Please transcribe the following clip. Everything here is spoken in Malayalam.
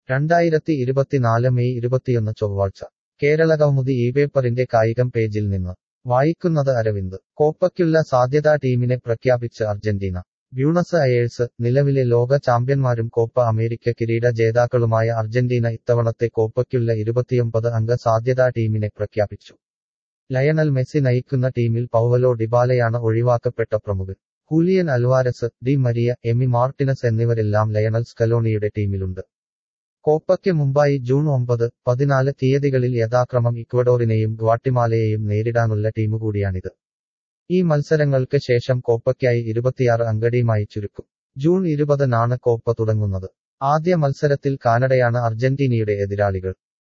2024 മെയ് 21 ചൊവ്വാഴ്ച കേരളകൗമുദി ഇപേപ്പറിന്റെ കായികം പേജിൽ നിന്ന് വായിക്കുന്നത് അരവിന്ദ് കോപ്പയ്ക്കുള്ള സാധ്യതാ ടീമിനെ പ്രഖ്യാപിച്ച് അർജന്റീന ബ്യൂണസ് അയേഴ്സ് നിലവിലെ ലോക ചാമ്പ്യന്മാരും കോപ്പ അമേരിക്ക കിരീട ജേതാക്കളുമായ അർജന്റീന ഇത്തവണത്തെ കോപ്പയ്ക്കുള്ള 29 അംഗ സാധ്യതാ ടീമിനെ പ്രഖ്യാപിച്ചു. ലയണൽ മെസ്സി നയിക്കുന്ന ടീമിൽ പൗവലോ ഡിബാലയാണ് ഒഴിവാക്കപ്പെട്ട പ്രമുഖൻ. Julian Alvarez, Di Maria, Emi Martinez എന്നിവരെല്ലാം ലയണൽ സ്കലോണിയുടെ ടീമിലുണ്ട്. കോപ്പയ്ക്ക് മുമ്പായി ജൂൺ 9, 14 തീയതികളിൽ യഥാക്രമം ഇക്വഡോറിനെയും ഗ്വാട്ടിമാലയെയും നേരിടാനുള്ള ടീമുകൂടിയാണിത്. ഈ മത്സരങ്ങൾക്ക് ശേഷം കോപ്പയ്ക്കായി 26 അംഗ ടീമായി ചുരുക്കും. ജൂൺ 20-നാണ് കോപ്പ തുടങ്ങുന്നത്. ആദ്യ മത്സരത്തിൽ കാനഡയാണ് അർജന്റീനയുടെ എതിരാളികൾ.